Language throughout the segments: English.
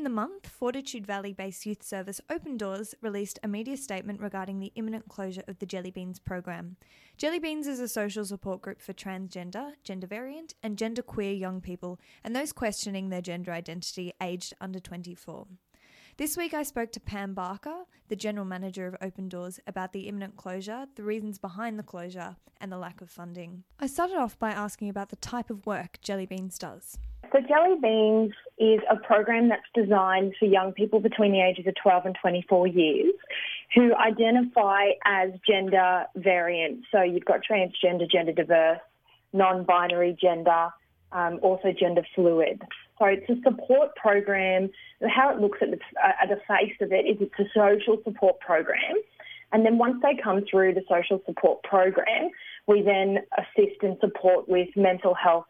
in the month, Fortitude Valley-based youth service Open Doors released a media statement regarding the imminent closure of the Jelly Beans program. Jelly Beans is a social support group for transgender, gender variant and genderqueer young people and those questioning their gender identity aged under 24. This week I spoke to Pam Barker, the General Manager of Open Doors, about the imminent closure, the reasons behind the closure and the lack of funding. I started off by asking about the type of work Jelly Beans does. So Jelly Beans is a program that's designed for young people between the ages of 12 and 24 years who identify as gender variant. So you've got transgender, gender diverse, non-binary gender, also gender fluid. So it's a support program. How it looks at the face of it is it's a social support program. And then once they come through the social support program, we then assist and support with mental health,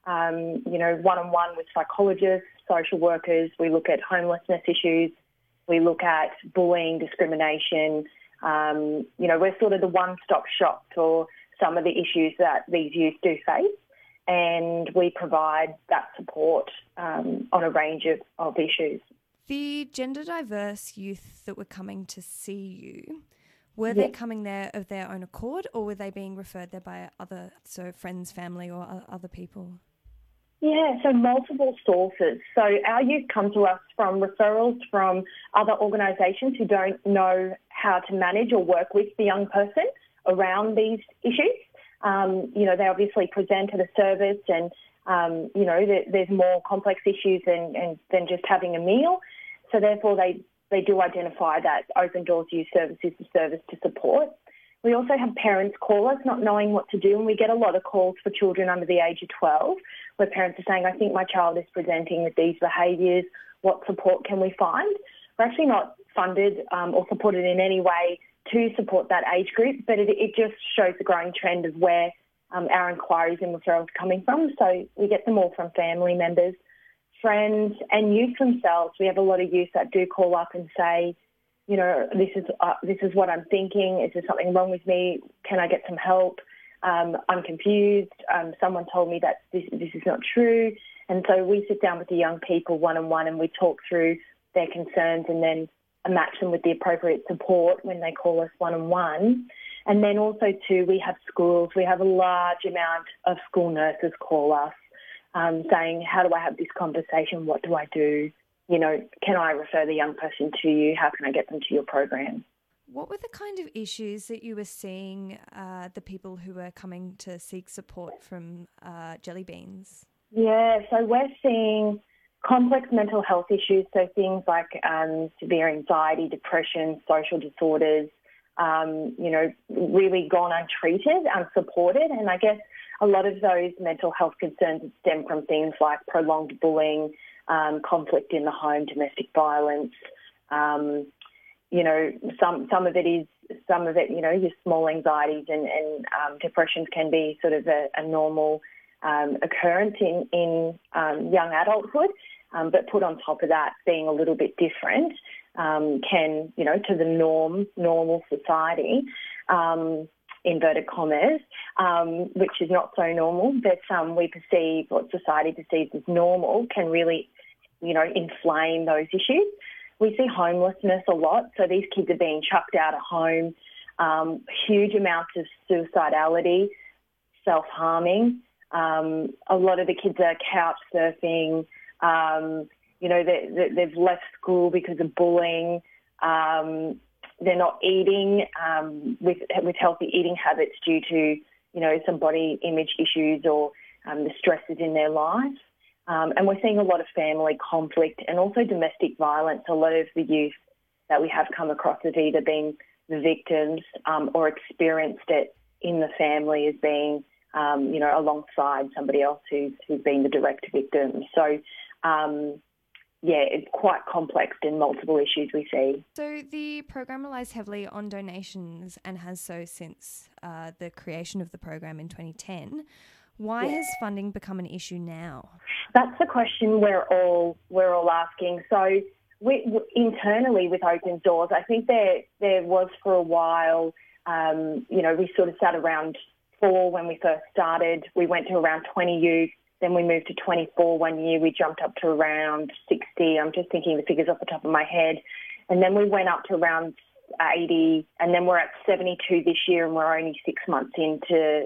one-on-one with psychologists, social workers. We look at homelessness issues. We look at bullying, discrimination. We're sort of the one-stop shop for some of the issues that these youth do face. And we provide that support on a range of issues. The gender diverse youth that were coming to see you, were they coming there of their own accord or were they being referred there by friends, family or other people? Yeah, so multiple sources. So our youth come to us from referrals from other organisations who don't know how to manage or work with the young person around these issues. They obviously present at a service and, there's more complex issues than just having a meal. So therefore they do identify that Open Doors Youth Service is the service to support. We also have parents call us not knowing what to do, and we get a lot of calls for children under the age of 12 where parents are saying, I think my child is presenting with these behaviours. What support can we find? We're actually not funded or supported in any way to support that age group, but it just shows the growing trend of where our inquiries and referrals are coming from. So we get them all from family members, friends and youth themselves. We have a lot of youth that do call up and say, this is what I'm thinking. Is there something wrong with me? Can I get some help? I'm confused. Someone told me that this is not true. And so we sit down with the young people one-on-one and we talk through their concerns and then match them with the appropriate support when they call us one-on-one. And then also too, we have schools. We have a large amount of school nurses call us saying, how do I have this conversation? What do I do? Can I refer the young person to you? How can I get them to your program? What were the kind of issues that you were seeing the people who were coming to seek support from Jelly Beans? Yeah, so we're seeing complex mental health issues, so things like severe anxiety, depression, social disorders, really gone untreated, unsupported. And I guess a lot of those mental health concerns stem from things like prolonged bullying, conflict in the home, domestic violence. Some of it, your small anxieties and depressions can be sort of a normal occurrence in young adulthood, but put on top of that being a little bit different can, to the normal society, inverted commas, which is not so normal, but we perceive, what society perceives as normal can really, inflame those issues. We see homelessness a lot, so these kids are being chucked out of home, huge amounts of suicidality, self-harming. A lot of the kids are couch surfing. They've left school because of bullying. They're not eating with healthy eating habits due to, some body image issues or the stresses in their life. And we're seeing a lot of family conflict and also domestic violence. A lot of the youth that we have come across have either been the victims or experienced it in the family as being, alongside somebody else who's been the direct victim. So, it's quite complex and multiple issues we see. So the program relies heavily on donations and has so since the creation of the program in 2010. Why has funding become an issue now? That's the question we're all asking. So we internally with Open Doors, I think there was for a while, we sort of sat around 4 when we first started. We went to around 20 youth. Then we moved to 24 one year. We jumped up to around 60. I'm just thinking the figures off the top of my head. And then we went up to around 80, and then we're at 72 this year, and we're only 6 months into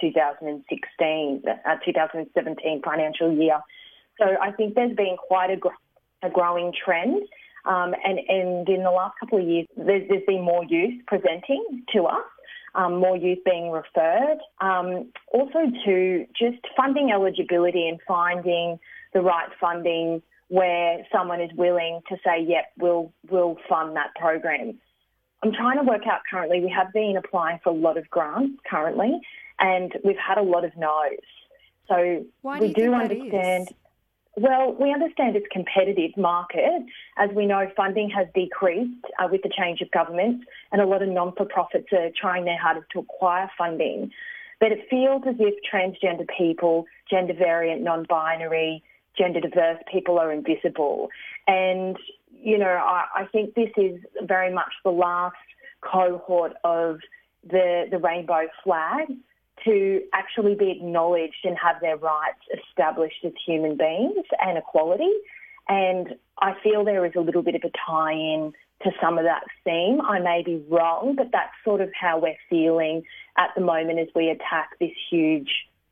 2017 financial year. So I think there's been quite a growing trend. And in the last couple of years, there's been more youth presenting to us, more youth being referred. Also to just funding eligibility and finding the right funding where someone is willing to say, yep, we'll fund that program. I'm trying to work out currently, we have been applying for a lot of grants currently, and we've had a lot of no's. So why do you think that is? Well, we understand it's a competitive market. As we know, funding has decreased with the change of government, and a lot of non-for-profits are trying their hardest to acquire funding. But it feels as if transgender people, gender variant, non-binary, gender diverse people are invisible. And, you know, I think this is very much the last cohort of the rainbow flag to actually be acknowledged and have their rights established as human beings and equality. And I feel there is a little bit of a tie-in to some of that theme. I may be wrong, but that's sort of how we're feeling at the moment as we attack this huge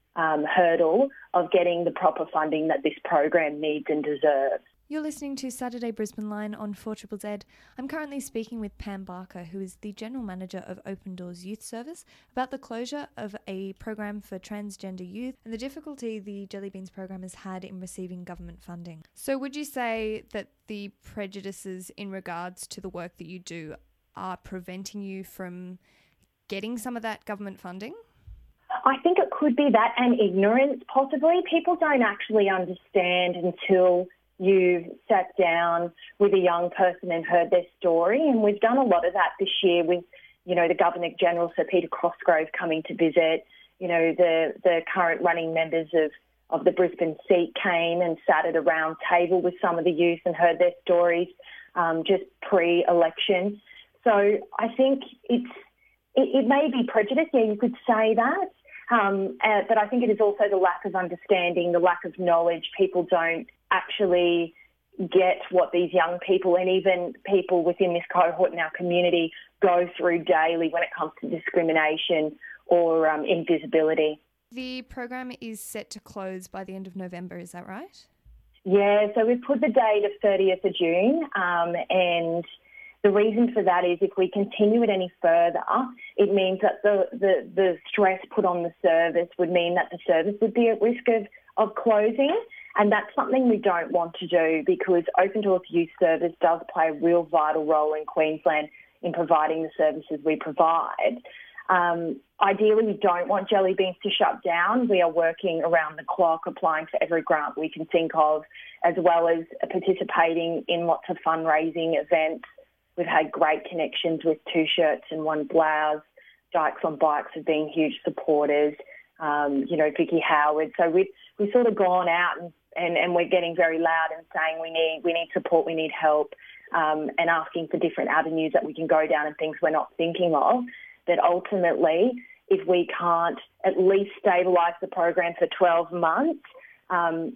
hurdle of getting the proper funding that this program needs and deserves. You're listening to Saturday Brisbane Line on 4ZZZ. I'm currently speaking with Pam Barker, who is the General Manager of Open Doors Youth Service, about the closure of a program for transgender youth and the difficulty the Jelly Beans program has had in receiving government funding. So would you say that the prejudices in regards to the work that you do are preventing you from getting some of that government funding? I think it could be that, and ignorance possibly. People don't actually understand until you've sat down with a young person and heard their story. And we've done a lot of that this year with, you know, the Governor-General, Sir Peter Cosgrove, coming to visit. You know, the current running members of the Brisbane seat came and sat at a round table with some of the youth and heard their stories just pre-election. So I think it may be prejudice, yeah, you could say that. But I think it is also the lack of understanding, the lack of knowledge. People don't actually get what these young people and even people within this cohort in our community go through daily when it comes to discrimination or invisibility. The program is set to close by the end of November, is that right? Yeah, so we've put the date of 30th of June and the reason for that is if we continue it any further, it means that the stress put on the service would mean that the service would be at risk of closing. And that's something we don't want to do because Open Doors Youth Service does play a real vital role in Queensland in providing the services we provide. Ideally, we don't want Jelly Beans to shut down. We are working around the clock, applying for every grant we can think of, as well as participating in lots of fundraising events. We've had great connections with Two Shirts and One Blouse. Dykes on Bikes have been huge supporters. You know, Vicky Howard. So we've sort of gone out and we're getting very loud and saying we need support, we need help, and asking for different avenues that we can go down and things we're not thinking of. But ultimately, if we can't at least stabilise the program for 12 months and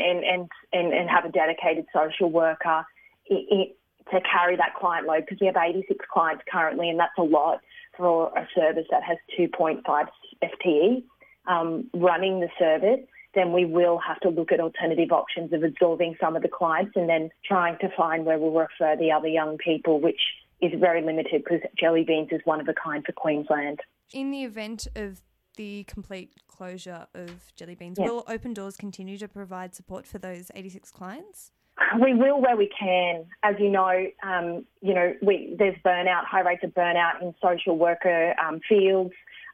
have a dedicated social worker to carry that client load, because we have 86 clients currently, and that's a lot for a service that has 2.5 FTE running the service, then we will have to look at alternative options of absorbing some of the clients and then trying to find where we'll refer the other young people, which is very limited because Jelly Beans is one of a kind for Queensland. In the event of the complete closure of Jelly Beans, will Open Doors continue to provide support for those 86 clients? We will where we can. As you know, there's burnout, high rates of burnout in social worker fields,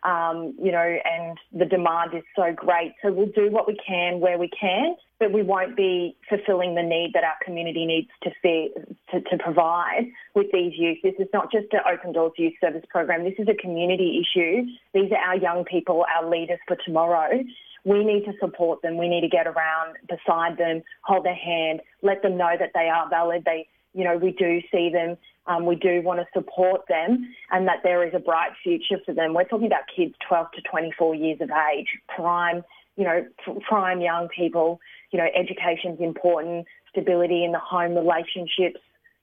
and the demand is so great. So we'll do what we can where we can, but we won't be fulfilling the need that our community needs to provide with these youth. This is not just an Open Doors Youth Service program. This is a community issue. These are our young people, our leaders for tomorrow. We need to support them. We need to get around beside them, hold their hand, let them know that they are valid. We do see them. We do want to support them and that there is a bright future for them. We're talking about kids 12 to 24 years of age, prime prime young people, education's important, stability in the home, relationships,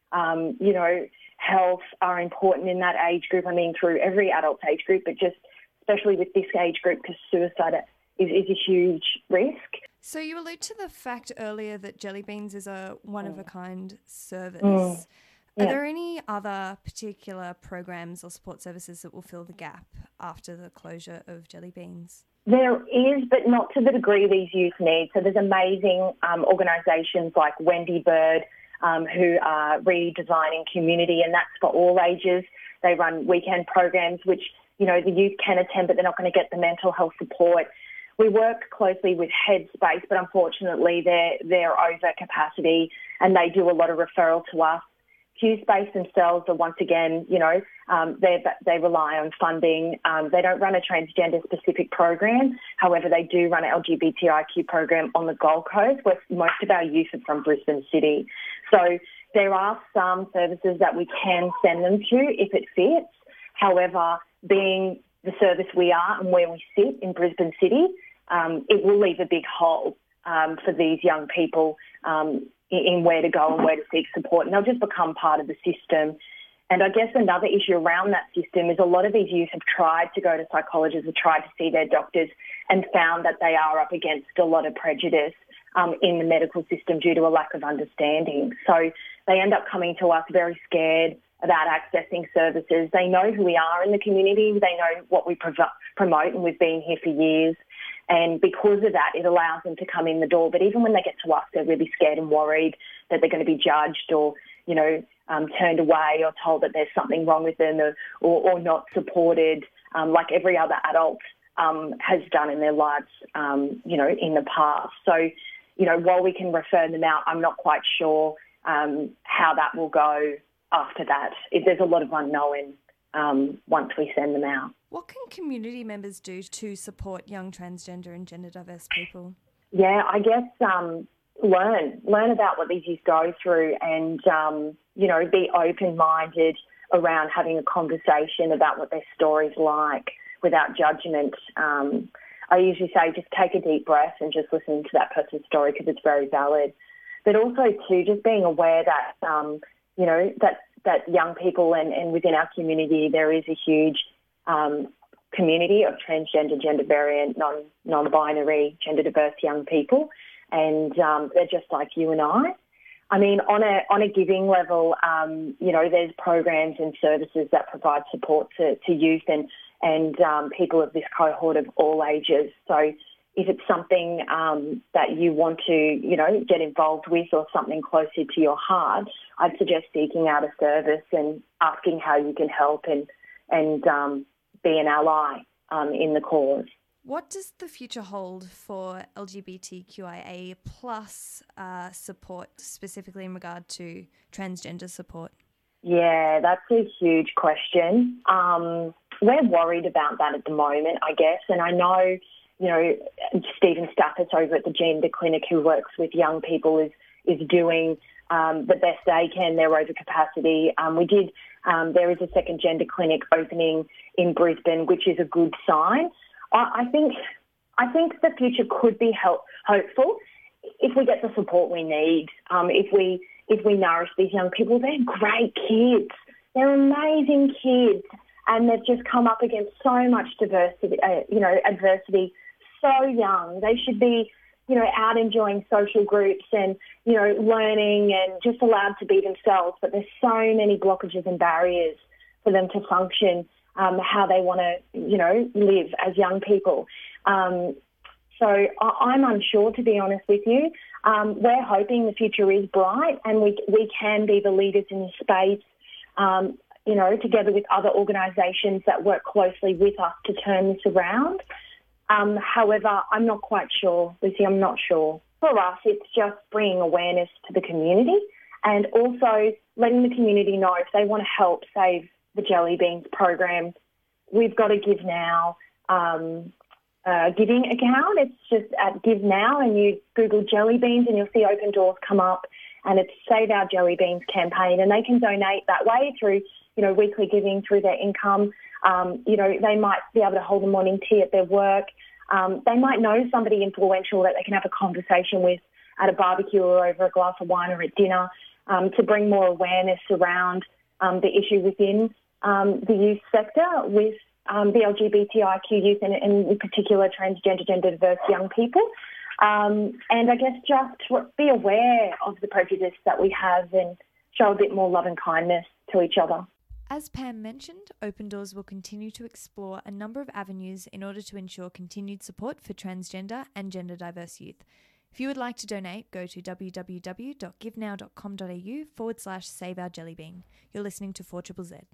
health are important in that age group. I mean, through every adult age group, but just especially with this age group, because suicide is a huge risk. So you allude to the fact earlier that Jelly Beans is a one-of-a-kind service. Are there any other particular programs or support services that will fill the gap after the closure of Jelly Beans? There is, but not to the degree these youth need. So there's amazing organisations like Wendy Bird who are redesigning community, and that's for all ages. They run weekend programs which, the youth can attend, but they're not going to get the mental health support. We work closely with Headspace, but unfortunately they're over capacity and they do a lot of referral to us. QSpace themselves are once again, they rely on funding. They don't run a transgender-specific program. However, they do run an LGBTIQ program on the Gold Coast, where most of our youth are from Brisbane City. So there are some services that we can send them to if it fits. However, being the service we are and where we sit in Brisbane City, it will leave a big hole for these young people in where to go and where to seek support, and they'll just become part of the system. And I guess another issue around that system is a lot of these youth have tried to go to psychologists, have tried to see their doctors, and found that they are up against a lot of prejudice in the medical system due to a lack of understanding. So they end up coming to us very scared about accessing services. They know who we are in the community, they know what we promote, and we've been here for years. And because of that, it allows them to come in the door. But even when they get to us, they're really scared and worried that they're going to be judged or, turned away or told that there's something wrong with them or not supported like every other adult has done in their lives, in the past. So, while we can refer them out, I'm not quite sure how that will go after that. There's a lot of unknown once we send them out. What can community members do to support young transgender and gender diverse people? Yeah, I guess learn about what these youth go through and, be open-minded around having a conversation about what their story's like without judgment. I usually say just take a deep breath and just listen to that person's story because it's very valid. But also, too, just being aware that, that young people and within our community there is a huge community of transgender, gender variant, non-binary, gender diverse young people, and they're just like you and I. I mean, on a giving level, there's programs and services that provide support to youth and people of this cohort of all ages. So if it's something that you want to, get involved with or something closer to your heart, I'd suggest seeking out a service and asking how you can help and be an ally in the cause. What does the future hold for LGBTQIA plus support, specifically in regard to transgender support? Yeah, that's a huge question. We're worried about that at the moment, I guess, and I know, Stephen Stathis over at the Gender Clinic, who works with young people, is doing the best they can. They're over capacity. There is a second gender clinic opening in Brisbane, which is a good sign. I think the future could be hopeful if we get the support we need. If we nourish these young people, they're great kids. They're amazing kids, and they've just come up against so much adversity so young. They should be, out enjoying social groups and, learning and just allowed to be themselves. But there's so many blockages and barriers for them to function how they want to, live as young people. So I'm unsure, to be honest with you. We're hoping the future is bright and we can be the leaders in this space, together with other organisations that work closely with us to turn this around. However, I'm not quite sure, Lucy, I'm not sure. For us, it's just bringing awareness to the community and also letting the community know if they want to help save the Jelly Beans program. We've got a Give Now giving account. It's just at Give Now, and you Google Jelly Beans and you'll see Open Doors come up, and it's Save Our Jelly Beans campaign, and they can donate that way through, weekly giving through their income. They might be able to hold a morning tea at their work. They might know somebody influential that they can have a conversation with at a barbecue or over a glass of wine or at dinner, to bring more awareness around the issue within the youth sector with the LGBTIQ youth and in particular transgender, gender diverse young people. And I guess just be aware of the prejudice that we have and show a bit more love and kindness to each other. As Pam mentioned, Open Doors will continue to explore a number of avenues in order to ensure continued support for transgender and gender diverse youth. If you would like to donate, go to www.givenow.com.au/SaveOurJellybean. You're listening to 4ZZZ.